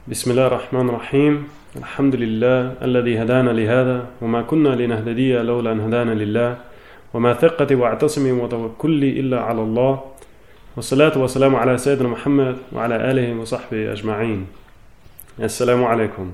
بسم الله الرحمن الرحيم الحمد لله الذي هدانا لهذا وما كنا لنهتدي لولا أن هدانا لله وما ثقتي واعتصمي وتوكلي إلا على الله والصلاة والسلام على سيدنا محمد وعلى آله وصحبه أجمعين. Assalamu alaikum.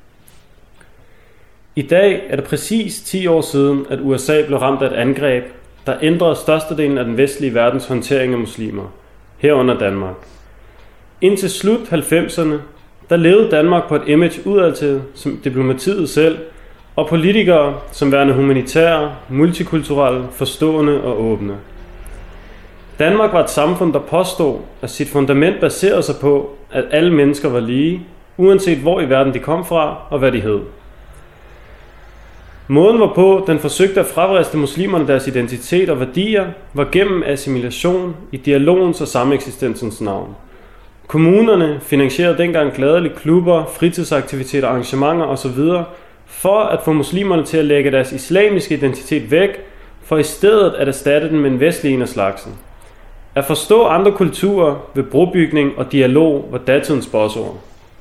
I dag er det præcis 10 år siden, at USA blev ramt af et angreb, der ændrede størstedelen af den vestlige verdens håndtering af muslimer, herunder Danmark. Indtil slut 90'erne, der levede Danmark på et image udadtil som diplomatiet selv, og politikere som værende humanitære, multikulturelle, forstående og åbne. Danmark var et samfund, der påstod, at sit fundament baserede sig på, at alle mennesker var lige, uanset hvor i verden de kom fra og hvad de hed. Måden hvorpå den forsøgte at fravriste muslimerne deres identitet og værdier, var gennem assimilation i dialogens og sameksistensens navn. Kommunerne finansierede dengang gladeligt klubber, fritidsaktiviteter, arrangementer osv. for at få muslimerne til at lægge deres islamiske identitet væk, for i stedet at erstatte den med en vestlig en af slagsen. At forstå andre kulturer ved brobygning og dialog var datidens bossord.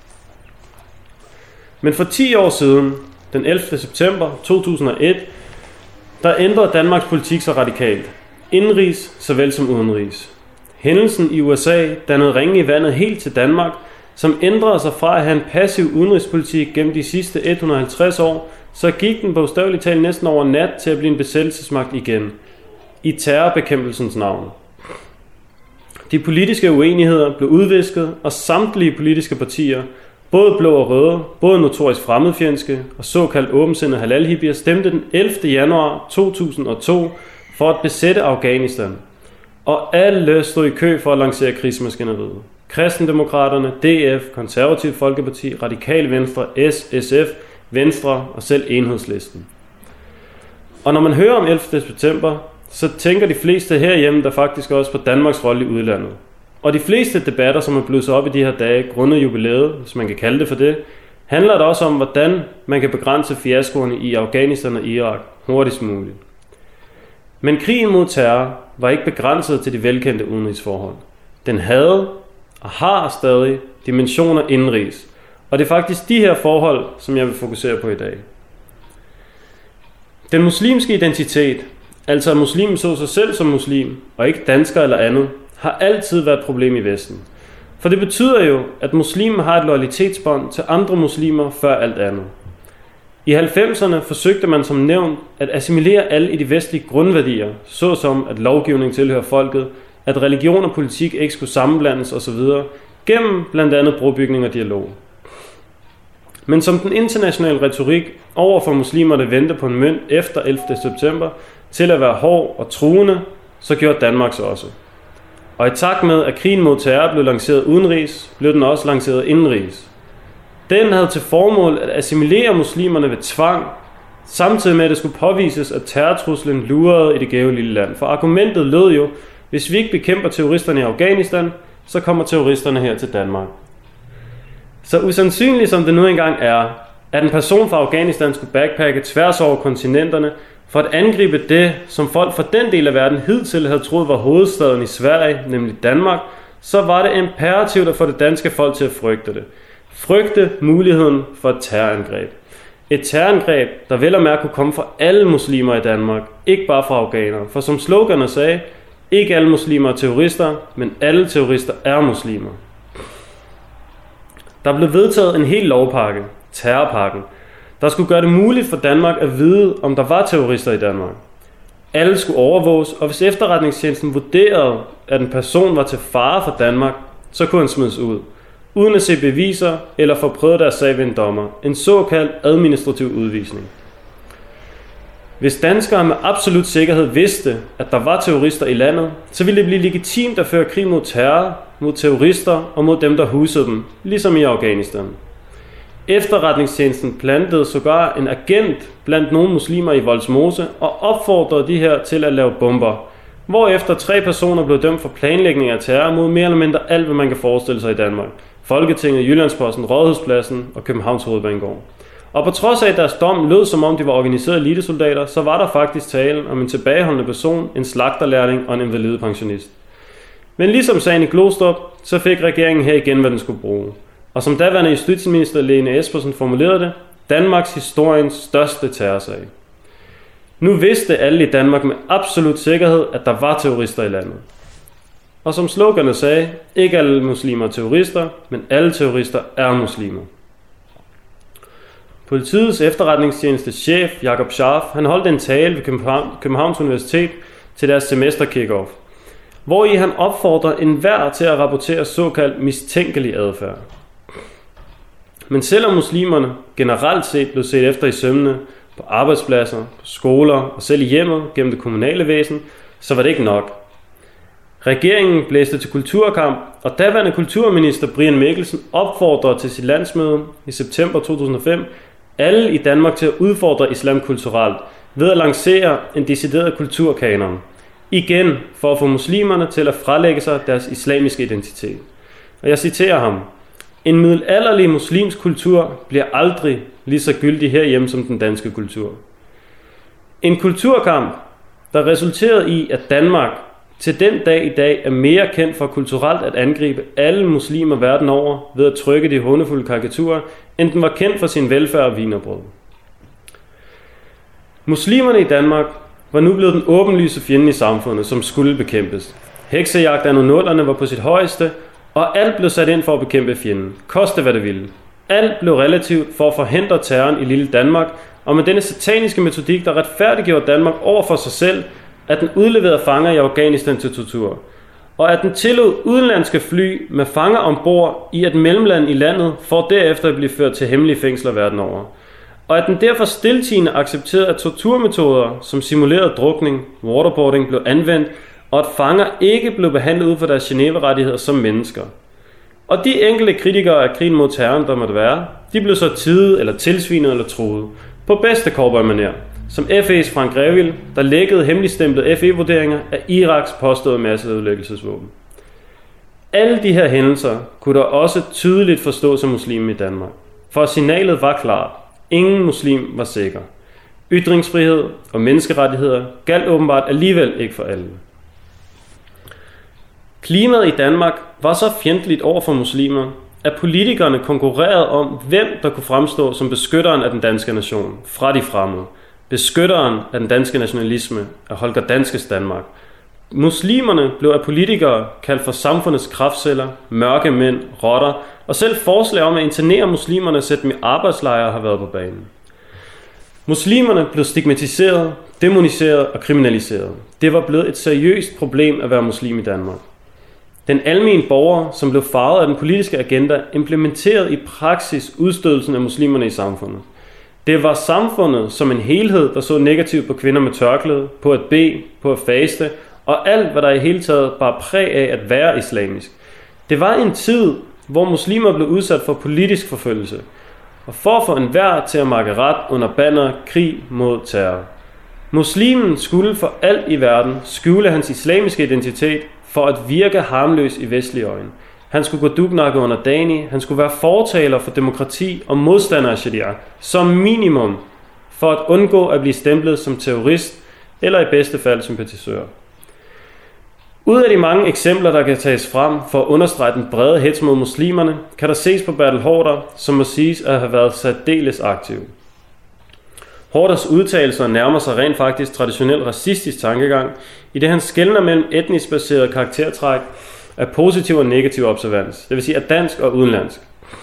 Men for 10 år siden, den 11. september 2001, der ændrede Danmarks politik så radikalt, indenrigs såvel som udenrigs. Hændelsen i USA dannede ringe i vandet helt til Danmark, som ændrede sig fra at have en passiv udenrigspolitik gennem de sidste 150 år, så gik den bogstaveligt talt næsten over nat til at blive en besættelsesmagt igen, i terrorbekæmpelsens navn. De politiske uenigheder blev udvisket, og samtlige politiske partier, både blå og røde, både notorisk fremmedfjendske og såkaldt åbensindede halalhippier, stemte den 11. januar 2002 for at besætte Afghanistan. Og alle stod i kø for at lancere krigsmaskineriet. Kristendemokraterne, DF, Konservativ Folkeparti, Radikale Venstre, SF, Venstre og selv Enhedslisten. Og når man hører om 11. september, så tænker de fleste herhjemme der faktisk også på Danmarks rolle i udlandet. Og de fleste debatter, som er blusset op i de her dage, grundet jubilæet, hvis man kan kalde det for det, handler det også om, hvordan man kan begrænse fiaskoerne i Afghanistan og Irak hurtigst muligt. Men krigen mod terror var ikke begrænset til de velkendte udenrigsforhold. Den havde og har stadig dimensioner indenrigs. Og det er faktisk de her forhold, som jeg vil fokusere på i dag. Den muslimske identitet, altså at muslimen så sig selv som muslim, og ikke dansker eller andet, har altid været et problem i Vesten. For det betyder jo, at muslimer har et loyalitetsbånd til andre muslimer før alt andet. I 90'erne forsøgte man som nævnt at assimilere alle i de vestlige grundværdier, såsom at lovgivning tilhører folket, at religion og politik ikke skulle sammenblandes osv., gennem blandt andet brobygning og dialog. Men som den internationale retorik over for muslimerne vendte på en mønt efter 11. september til at være hård og truende, så gjorde Danmark så også. Og i takt med, at krigen mod terror blev lanceret udenrigs, blev den også lanceret indenrigs. Den havde til formål at assimilere muslimerne ved tvang, samtidig med at det skulle påvises, at terrortruslen lurede i det gæve lille land. For argumentet lød jo, hvis vi ikke bekæmper terroristerne i Afghanistan, så kommer terroristerne her til Danmark. Så usandsynligt som det nu engang er, at en person fra Afghanistan skulle backpacke tværs over kontinenterne for at angribe det, som folk fra den del af verden hidtil havde troet var hovedstaden i Sverige, nemlig Danmark, så var det imperativt at få det danske folk til at frygte det. Frygte muligheden for et terrorangreb. Et terrorangreb, der vel og mærke kunne komme fra alle muslimer i Danmark, ikke bare fra afghanere. For som sloganet sagde, ikke alle muslimer er terrorister, men alle terrorister er muslimer. Der blev vedtaget en hel lovpakke, terrorpakken, der skulle gøre det muligt for Danmark at vide, om der var terrorister i Danmark. Alle skulle overvåges, og hvis efterretningstjenesten vurderede, at en person var til fare for Danmark, så kunne han smides ud, uden at se beviser eller få prøvet deres sag ved en dommer. En såkaldt administrativ udvisning. Hvis danskere med absolut sikkerhed vidste, at der var terrorister i landet, så ville det blive legitimt at føre krig mod terror, mod terrorister og mod dem, der husede dem, ligesom i Afghanistan. Efterretningstjenesten plantede sågar en agent blandt nogle muslimer i Vollsmose og opfordrede de her til at lave bomber, hvorefter 3 personer blev dømt for planlægning af terror mod mere eller mindre alt, hvad man kan forestille sig i Danmark. Folketinget, Jyllandsposten, Rådhuspladsen og Københavns Hovedbanegård. Og på trods af, at deres dom lød som om de var organiserede elitesoldater, så var der faktisk tale om en tilbageholdende person, en slagterlærling og en invalidepensionist. Men ligesom sagen i Glostrup, så fik regeringen her igen, hvad den skulle bruge. og som daværende justitsminister Lene Espersen formulerede det, Danmarks historiens største terrorsag. Nu vidste alle i Danmark med absolut sikkerhed, at der var terrorister i landet. Og som sloganet sagde, ikke alle muslimer er terrorister, men alle terrorister er muslimer. Politiets efterretningstjenestes chef, Jakob Scharf, han holdt en tale ved Københavns Universitet til deres semester kick-off, hvori han opfordrer enhver til at rapportere såkaldt mistænkelig adfærd. Men selvom muslimerne generelt set blev set efter i sømmene på arbejdspladser, på skoler og selv i hjemmet gennem det kommunale væsen, så var det ikke nok. Regeringen blæste til kulturkamp, og daværende kulturminister Brian Mikkelsen opfordrede til sit landsmøde i september 2005 alle i Danmark til at udfordre islam kulturelt ved at lancere en decideret kulturkanon. Igen for at få muslimerne til at frelægge sig deres islamiske identitet. Og jeg citerer ham: en middelalderlig muslimsk kultur bliver aldrig lige så gyldig herhjemme som den danske kultur. En kulturkamp, der resulterede i, at Danmark til den dag i dag er mere kendt for kulturelt at angribe alle muslimer verden over ved at trykke de hånefulde karikaturer, end den var kendt for sin velfærd og wienerbrød. Muslimerne i Danmark var nu blevet den åbenlyse fjende i samfundet, som skulle bekæmpes. Heksejagt af nullerne var på sit højeste, og alt blev sat ind for at bekæmpe fjenden. Koste hvad det ville. Alt blev relativt for at forhindre terroren i lille Danmark, og med denne sataniske metodik, der retfærdiggjorde Danmark over for sig selv, at den udleverede fanger i Afghanistan til tortur, og at den tillod udenlandske fly med fanger ombord i et mellemland i landet, for derefter at blive ført til hemmelige fængsler verden over. Og at den derfor stiltiende accepterede, at torturmetoder som simuleret drukning, waterboarding blev anvendt, og at fanger ikke blev behandlet ud fra deres Genève-rettigheder som mennesker. Og de enkelte kritikere af krigen mod terroren, der måtte være, de blev så tidet eller tilsvinet eller truet, på bedste cowboy-manér, som FE's Frank Greville, der lækkede hemmeligstemplede FE-vurderinger af Iraks påståede masseødelæggelsesvåben. Alle de her hændelser kunne der også tydeligt forstås som muslimer i Danmark, for signalet var klart: ingen muslim var sikker. Ytringsfrihed og menneskerettigheder galt åbenbart alligevel ikke for alle. Klimaet i Danmark var så fjendtligt over for muslimer, at politikerne konkurrerede om, hvem der kunne fremstå som beskytteren af den danske nation fra de fremmede, beskytteren af den danske nationalisme, af Holger Danskes Danmark. Muslimerne blev af politikere kaldt for samfundets kraftceller, mørke mænd, rotter, og selv forslag om at internere muslimerne og sætte dem i arbejdslejre har været på banen. Muslimerne blev stigmatiseret, demoniseret og kriminaliseret. Det var blevet et seriøst problem at være muslim i Danmark. Den almene borger, som blev farvet af den politiske agenda, implementerede i praksis udstødelsen af muslimerne i samfundet. Det var samfundet som en helhed, der så negativt på kvinder med tørklæde, på at bede, på at faste, og alt, hvad der i hele taget bar præg af at være islamisk. Det var en tid, hvor muslimer blev udsat for politisk forfølgelse, og for at få enhver til at makke ret under banner krig mod terror. Muslimen skulle for alt i verden skjule hans islamiske identitet for at virke harmløs i vestlige øjne. Han skulle gå dugnakke under dani, han skulle være fortaler for demokrati og modstander af sharia, som minimum for at undgå at blive stemplet som terrorist eller i bedste fald sympatisør. Ud af de mange eksempler, der kan tages frem for at understrege den brede hets mod muslimerne, kan der ses på Bertel Haarder, som må siges at have været særdeles aktiv. Haarders udtalelser nærmer sig rent faktisk traditionel racistisk tankegang, i det han skelner mellem etnisk baseret karaktertræk af positiv og negativ observans, det vil sige af dansk og udenlandsk.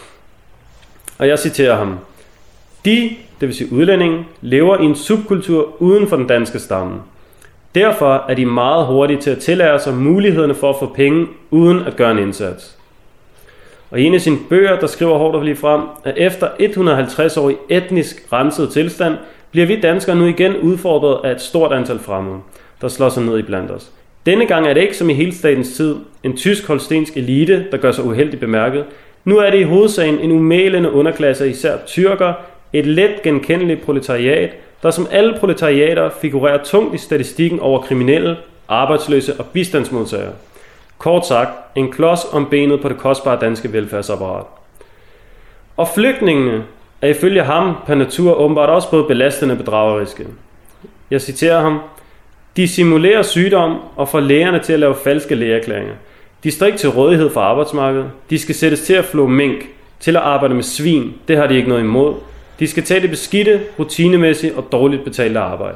Og jeg citerer ham: det vil sige udlændinge, lever i en subkultur uden for den danske stamme. Derfor er de meget hurtige til at tillære sig mulighederne for at få penge uden at gøre en indsats. Og i en af sine bøger, der skriver Haarder lige frem, at efter 150 år i etnisk renset tilstand, bliver vi danskere nu igen udfordret af et stort antal fremmede, der slår sig ned i blandt os. Denne gang er det ikke som i hele statens tid en tysk-holstensk elite, der gør sig uheldigt bemærket. Nu er det i hovedsagen en umælende underklasse af især tyrker, et let genkendeligt proletariat, der som alle proletariater figurerer tungt i statistikken over kriminelle, arbejdsløse og bistandsmodtagere. Kort sagt, en klods om benet på det kostbare danske velfærdsapparat. Og flygtningene er ifølge ham per natur åbenbart også både belastende og bedrageriske. Jeg citerer ham: de simulerer sygdom og får lægerne til at lave falske lægeerklæringer. De står ikke til rådighed for arbejdsmarkedet. De skal sættes til at flå mink. til at arbejde med svin, det har de ikke noget imod. De skal tage det beskidte, rutinemæssige og dårligt betalte arbejde.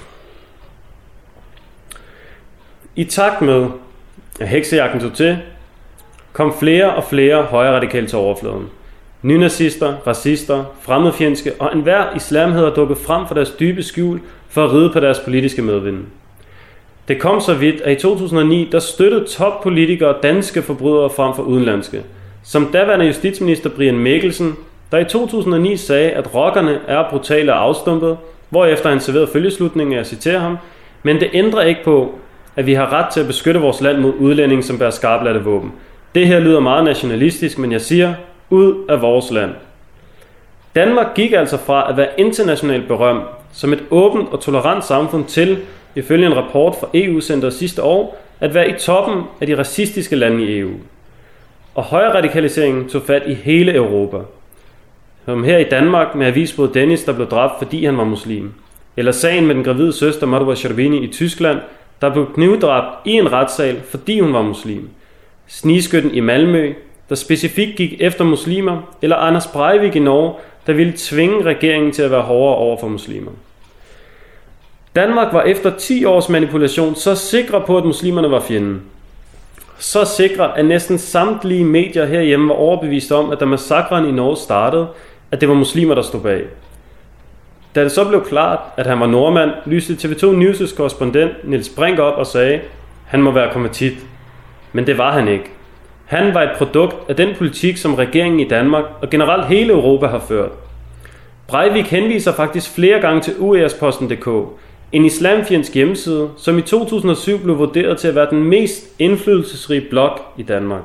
I takt med, at heksejagten tog til, kom flere og flere højre radikale til overfladen. Nynazister, racister, fremmedfjendske og enhver islamheder dukket frem for deres dybe skjul for at ride på deres politiske medvind. Det kom så vidt, at i 2009 der støttede toppolitikere danske forbrydere frem for udenlandske. Som daværende justitsminister Brian Mikkelsen, der i 2009 sagde, at rockerne er brutale og afstumpede, hvorefter han serverede følgeslutningen, og jeg citerer ham, men det ændrer ikke på, at vi har ret til at beskytte vores land mod udlændinge, som bærer skarpladte våben. Det her lyder meget nationalistisk, men jeg siger, ud af vores land. Danmark gik altså fra at være internationalt berømt som et åbent og tolerant samfund til, ifølge en rapport fra EU-centret sidste år, at være i toppen af de racistiske lande i EU. Og højre radikaliseringen tog fat i hele Europa. Som her i Danmark med avisbåd Dennis, der blev dræbt, fordi han var muslim. Eller sagen med den gravide søster Marwa Sherbini i Tyskland, der blev knivdræbt i en retssal, fordi hun var muslim. Snigskytten i Malmø, der specifikt gik efter muslimer, eller Anders Breivik i Norge, der ville tvinge regeringen til at være hårdere over for muslimer. Danmark var efter 10 års manipulation så sikre på, at muslimerne var fjenden. Så sikre, at næsten samtlige medier herhjemme var overbevist om, at da massakren i Norge startede, at det var muslimer, der stod bag. Da det så blev klart, at han var nordmand, lyste TV2 News' korrespondent Niels Brink op og sagde, at han må være konvertit. Men det var han ikke. Han var et produkt af den politik, som regeringen i Danmark og generelt hele Europa har ført. Breivik henviser faktisk flere gange til uæresposten.dk, en islamfjendsk hjemmeside, som i 2007 blev vurderet til at være den mest indflydelsesrige blog i Danmark.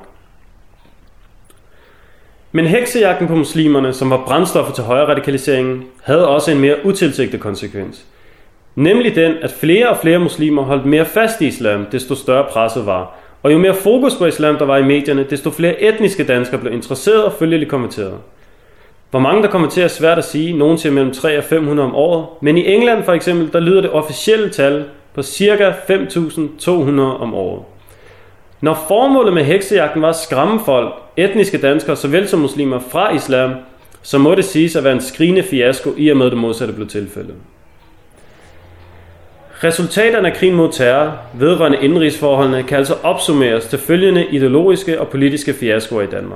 Men heksejagten på muslimerne, som var brændstoffet til højre radikaliseringen, havde også en mere utilsigtet konsekvens. Nemlig den, at flere og flere muslimer holdt mere fast i islam, desto større presset var. Og jo mere fokus på islam der var i medierne, desto flere etniske danskere blev interesseret og følgelig konverteret. Hvor mange der konverterer er svært at sige, nogen siger mellem 300 og 500 om året, men i England for eksempel, der lyder det officielle tal på ca. 5.200 om året. Når formålet med heksejagten var at skræmme folk, etniske danskere såvel som muslimer fra islam, så må det siges at være en skrigende fiasko i og med det modsatte blev tilfældet. Resultaterne af krigen mod terror vedrørende indenrigsforholdene kan altså opsummeres til følgende ideologiske og politiske fiaskoer i Danmark.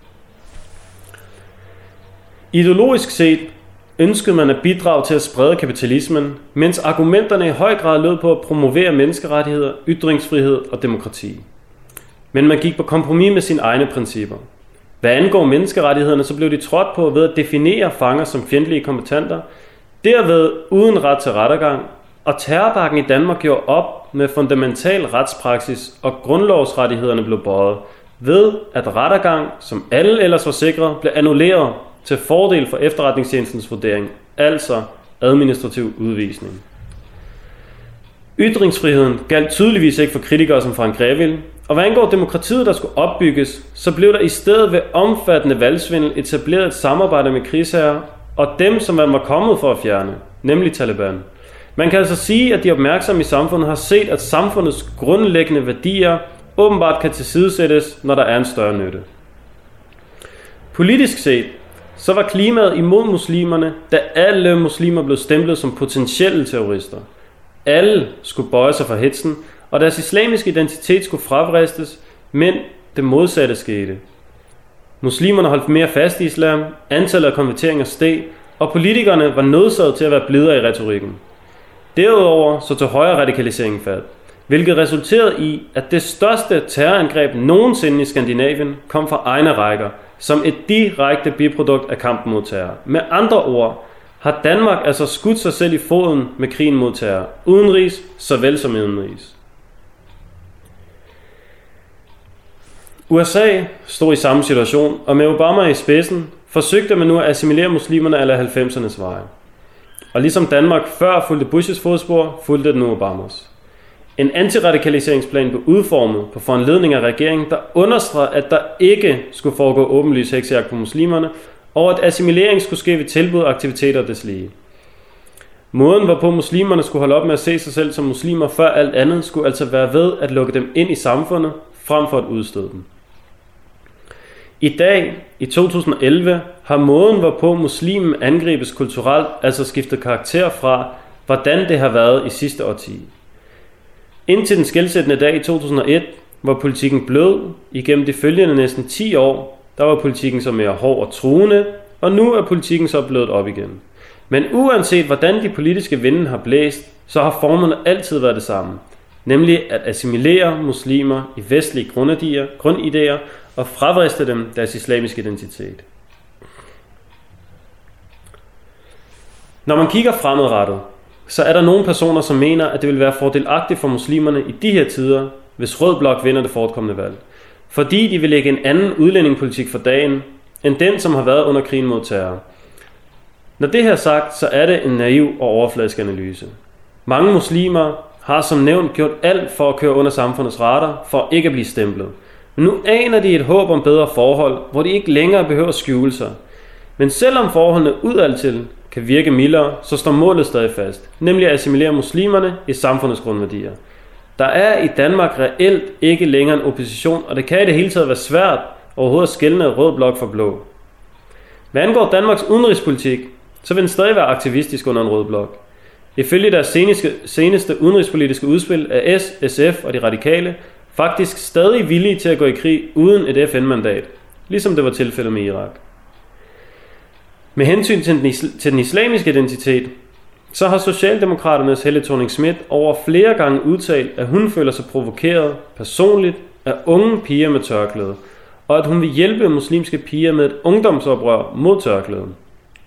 Ideologisk set ønskede man at bidrage til at sprede kapitalismen, mens argumenterne i høj grad lød på at promovere menneskerettigheder, ytringsfrihed og demokrati. Men man gik på kompromis med sine egne principper. Hvad angår menneskerettighederne, så blev de trådt på ved at definere fanger som fjendtlige kombattanter, derved uden ret til rettergang, og terrorpakken i Danmark gjorde op med fundamental retspraksis, og grundlovsrettighederne blev bøjet, ved at rettergang, som alle ellers var sikret, blev annulleret til fordel for efterretningstjenestens vurdering, altså administrativ udvisning. Ytringsfriheden galt tydeligvis ikke for kritikere som Frank Grevil, og hvad angår demokratiet, der skulle opbygges, så blev der i stedet ved omfattende valgsvindel etableret et samarbejde med krigsherrer og dem, som man var kommet for at fjerne, nemlig Taliban. Man kan altså sige, at de opmærksomme i samfundet har set, at samfundets grundlæggende værdier åbenbart kan tilsidesættes, når der er en større nytte. Politisk set, så var klimaet imod muslimerne, da alle muslimer blev stemplet som potentielle terrorister. Alle skulle bøje sig for hetsen, og deres islamiske identitet skulle fravristes, men det modsatte skete. Muslimerne holdt mere fast i islam, antallet af konverteringer steg, og politikerne var nødsaget til at være blidere i retorikken. Derudover så tog højre radikaliseringen fat, hvilket resulterede i, at det største terrorangreb nogensinde i Skandinavien kom fra egne rækker, som et direkte biprodukt af kampen mod terror. Med andre ord har Danmark altså skudt sig selv i foden med krigen mod terror, udenrigs såvel som indenrigs. USA stod i samme situation, og med Obama i spidsen forsøgte man nu at assimilere muslimerne alle 90'ernes veje. Og ligesom Danmark før fulgte Bushes fodspor, fulgte den nu Obamas. En antiradikaliseringsplan blev udformet på foranledning af regeringen, der understregede, at der ikke skulle foregå åbenlys heksejagt på muslimerne, og at assimilering skulle ske ved tilbud, aktiviteter og deslige. Måden, hvorpå muslimerne skulle holde op med at se sig selv som muslimer før alt andet, skulle altså være ved at lukke dem ind i samfundet, frem for at udstøde dem. I dag, i 2011, har måden, hvorpå muslimen angribes kulturelt, altså skiftet karakter fra, hvordan det har været i sidste årti. Indtil den skelsættende dag i 2001, var politikken blød. Igennem de følgende næsten 10 år, der var politikken så mere hård og truende, og nu er politikken så blødt op igen. Men uanset hvordan de politiske vinde har blæst, så har formerne altid været det samme. Nemlig at assimilere muslimer i vestlige grundidéer og fravriste dem deres islamiske identitet. Når man kigger fremadrettet, så er der nogle personer, som mener, at det vil være fordelagtigt for muslimerne i de her tider, hvis Rød Blok vinder det fortkommende valg. Fordi de vil lægge en anden udlændingepolitik for dagen, end den, som har været under krigen mod terror. Når det her er sagt, så er det en naiv og overfladisk analyse. Mange muslimer har som nævnt gjort alt for at køre under samfundets radar, for ikke at blive stemplet. Men nu aner de et håb om bedre forhold, hvor de ikke længere behøver at skjule sig. Men selvom forholdene udadtil kan virke mildere, så står målet stadig fast, nemlig at assimilere muslimerne i samfundets grundværdier. Der er i Danmark reelt ikke længere en opposition, og det kan i det hele taget være svært overhovedet at skelne Rød Blok fra blå. Hvad angår Danmarks udenrigspolitik, så vil den stadig være aktivistisk under en Rød Blok. Ifølge deres seneste udenrigspolitiske udspil er SF og de radikale faktisk stadig villige til at gå i krig uden et FN-mandat, ligesom det var tilfældet med Irak. Med hensyn til den islamiske identitet, så har Socialdemokraternes Helle Thorning-Schmidt over flere gange udtalt, at hun føler sig provokeret personligt af unge piger med tørklæde, og at hun vil hjælpe muslimske piger med et ungdomsoprør mod tørklæden.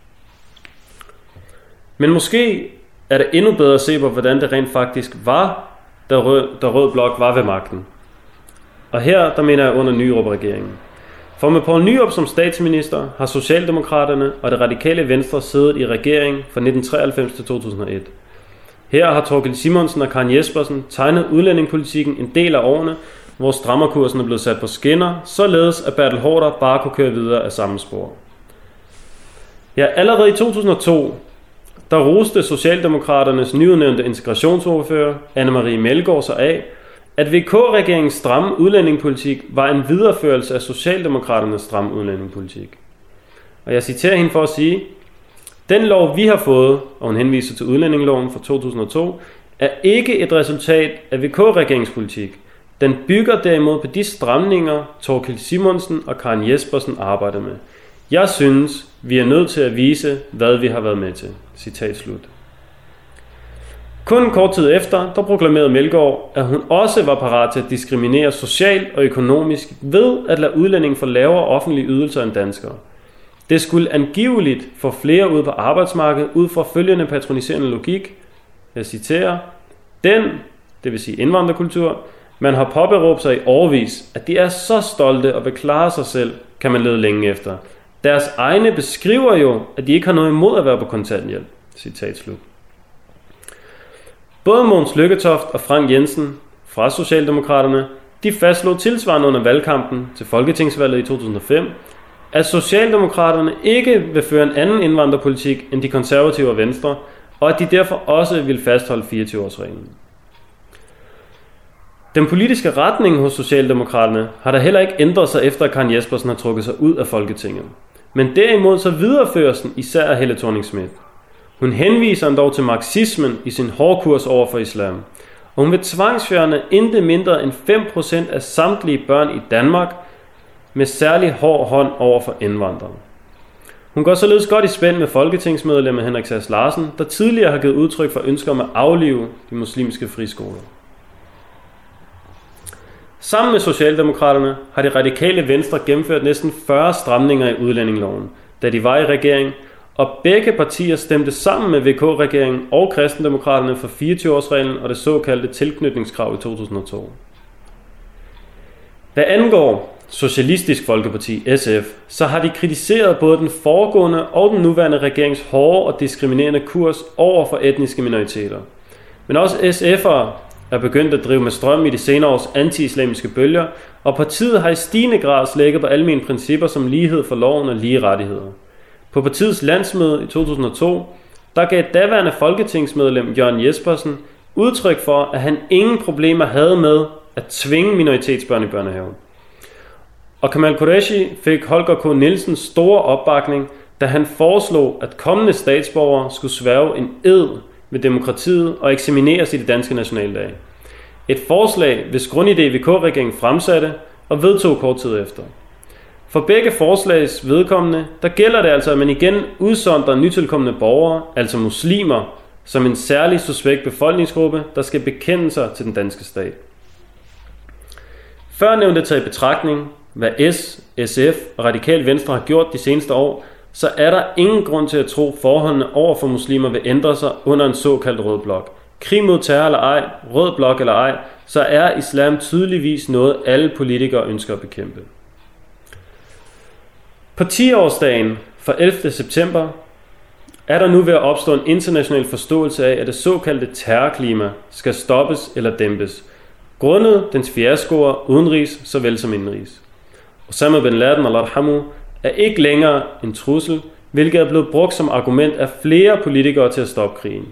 Men måske er det endnu bedre at se på, hvordan det rent faktisk var, da Rød Blok var ved magten. Og her, der mener jeg under Nyrup-regeringen. For med Poul Nyrup som statsminister har Socialdemokraterne og det radikale Venstre siddet i regering fra 1993 til 2001. Her har Thorkild Simonsen og Karen Jespersen tegnet udlændingepolitikken en del af årene, hvor strammerkursen er blevet sat på skinner, således at Bertel Haarder bare kunne køre videre af samme spor. Ja, allerede i 2002, der roste Socialdemokraternes nyudnævnte integrationsordfører, Anne-Marie Melgaard, sig af, at VK-regeringens stramme udlændingepolitik var en videreførelse af Socialdemokraternes stramme udlændingepolitik. Og jeg citerer hende for at sige, den lov vi har fået, og hun henviser til udlændingeloven fra 2002, er ikke et resultat af VK-regeringens politik. Den bygger derimod på de stramninger, Thorkild Simonsen og Karen Jespersen arbejder med. Jeg synes, vi er nødt til at vise, hvad vi har været med til. Citat slut. Kun kort tid efter, der proklamerede Melgaard, at hun også var parat til at diskriminere socialt og økonomisk ved at lade udlændinge få lavere offentlige ydelser end danskere. Det skulle angiveligt få flere ud på arbejdsmarkedet ud fra følgende patroniserende logik. Jeg citerer, den, det vil sige indvandrerkultur, man har påberåbt sig i årevis, at de er så stolte og vil klare sig selv, kan man lede længe efter. Deres egne beskriver jo, at de ikke har noget imod at være på kontanthjælp. Citat slut. Både Mogens Lykketoft og Frank Jensen fra Socialdemokraterne, de fastslog tilsvarende under valgkampen til folketingsvalget i 2005, at Socialdemokraterne ikke vil føre en anden indvandrerpolitik end de konservative og Venstre, og at de derfor også vil fastholde 24-årsreglen. Den politiske retning hos Socialdemokraterne har der heller ikke ændret sig efter, at Karen Jespersen har trukket sig ud af Folketinget. Men derimod så videreføres den især af Helle Thorning-Schmidt. Hun henviser dog til marxismen i sin hårdkurs over for islam, og hun vil tvangsfjerne intet mindre end 5% af samtlige børn i Danmark med særlig hård hånd over for indvandrere. Hun går således godt i spænd med folketingsmedlem Henrik Sass Larsen, der tidligere har givet udtryk for ønsker om at aflive de muslimske friskoler. Sammen med Socialdemokraterne har det radikale Venstre gennemført næsten 40 stramninger i udlændingeloven, da de var i regering, og begge partier stemte sammen med VK-regeringen og Kristendemokraterne for 24-årsreglen og det såkaldte tilknytningskrav i 2002. Hvad angår Socialistisk Folkeparti, SF, så har de kritiseret både den foregående og den nuværende regerings hårde og diskriminerende kurs over for etniske minoriteter. Men også SF'ere er begyndt at drive med strøm i de senere års anti-islamiske bølger, og partiet har i stigende grad slækket på almene principper som lighed for loven og lige rettigheder. På partiets landsmøde i 2002, der gav daværende folketingsmedlem Jørgen Jespersen udtryk for, at han ingen problemer havde med at tvinge minoritetsbørn i børnehaven. Og Kamal Qureshi fik Holger K. Nielsens store opbakning, da han foreslog, at kommende statsborgere skulle sværge en ed ved demokratiet og eksamineres i det danske nationaldag. Et forslag, hvis grundidé VK-regeringen fremsatte og vedtog kort tid efter. For begge forslags vedkommende, der gælder det altså, at man igen udsondrer nytilkommende borgere, altså muslimer, som en særlig suspekt befolkningsgruppe, der skal bekende sig til den danske stat. Før nævnte taget i betragtning, hvad SF og Radikal Venstre har gjort de seneste år, så er der ingen grund til at tro, forholdene over for muslimer vil ændre sig under en såkaldt rød blok. Krig mod terror eller ej, rød blok eller ej, så er islam tydeligvis noget, alle politikere ønsker at bekæmpe. På 10-årsdagen for 11. september er der nu ved at opstå en international forståelse af, at det såkaldte terrorklima skal stoppes eller dæmpes, grundet dens fiaskoer udenrigs såvel som indenrigs. Osama bin Laden al-Arhamu er ikke længere en trussel, hvilket er blevet brugt som argument af flere politikere til at stoppe krigen.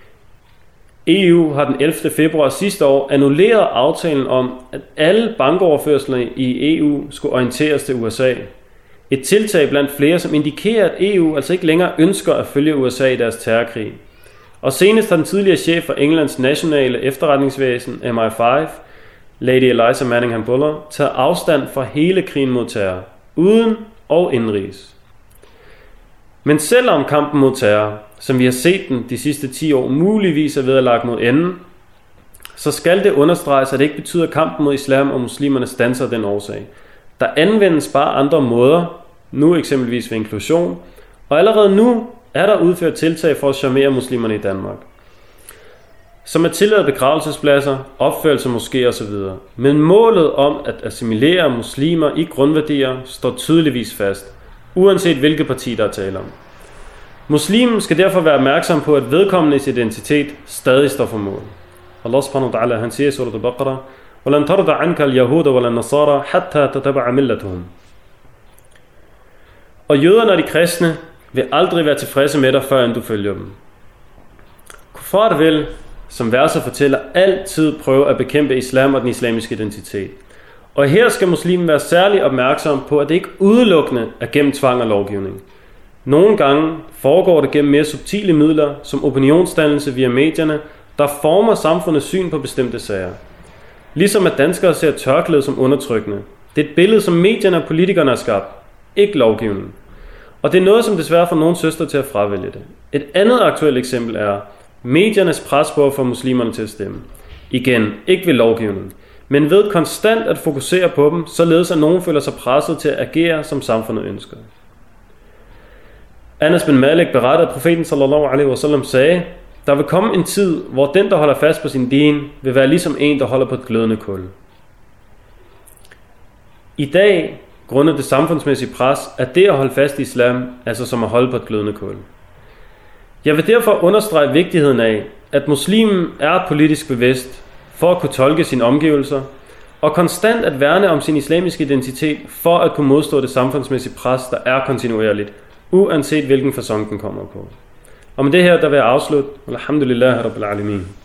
EU har den 11. februar sidste år annulleret aftalen om, at alle bankoverførsler i EU skulle orienteres til USA. Et tiltag blandt flere, som indikerer, at EU altså ikke længere ønsker at følge USA i deres terrorkrig. Og senest har den tidligere chef for Englands nationale efterretningsvæsen, MI5, Lady Eliza Manningham Buller, taget afstand fra hele krigen mod terror, uden og indenrigs. Men selvom kampen mod terror, som vi har set den de sidste 10 år, muligvis er ved at lage mod enden, så skal det understreges, at det ikke betyder, at kampen mod islam og muslimerne standser den årsag. Der anvendes bare andre måder, nu eksempelvis ved inklusion, og allerede nu er der udført tiltag for at charmere muslimerne i Danmark, som at tillade begravelsespladser, opførelse af moskéer osv. Men målet om at assimilere muslimer i grundværdier står tydeligvis fast, uanset hvilket parti der er tale om. Muslimen skal derfor være opmærksom på, at vedkommendes identitet stadig står for mål. Allah subhanahu wa ta'ala, han siger i surat al-Baqarah, وَلَنْ تَرْضَ عَنْكَ الْيَهُودَ وَلَا النَّصَارَ حَتَّى تَتَبَعَ مِلَّتُهُمْ. Og jøderne og de kristne vil aldrig være tilfredse med dig, før end du følger dem. Kuffar vil, som verset fortæller, altid prøve at bekæmpe islam og den islamiske identitet. Og her skal muslimen være særlig opmærksom på, at det ikke udelukkende er gennem tvang og lovgivning. Nogle gange foregår det gennem mere subtile midler, som opinionsdannelse via medierne, der former samfundets syn på bestemte sager. Ligesom at danskere ser tørklæde som undertrykkende. Det er et billede, som medierne og politikerne har skabt, ikke lovgivningen. Og det er noget, som desværre får nogle søstre til at fravælge det. Et andet aktuelt eksempel er mediernes pres på at få muslimerne til at stemme. Igen, ikke ved lovgivningen, men ved konstant at fokusere på dem, således at nogen føler sig presset til at agere, som samfundet ønsker. Anas bin Malik beretter, at profeten sallallahu alaihi wasallam sagde, der vil komme en tid, hvor den, der holder fast på sin din, vil være ligesom en, der holder på et glødende kul. I dag, grundet det samfundsmæssige pres, er det at holde fast i islam, altså som at holde på et glødende kul. Jeg vil derfor understrege vigtigheden af, at muslimen er politisk bevidst for at kunne tolke sine omgivelser, og konstant at værne om sin islamiske identitet for at kunne modstå det samfundsmæssige pres, der er kontinuerligt, uanset hvilken facon den kommer på. Og med det her, der vil jeg afslutte. Alhamdulillah Rabbil Alamin.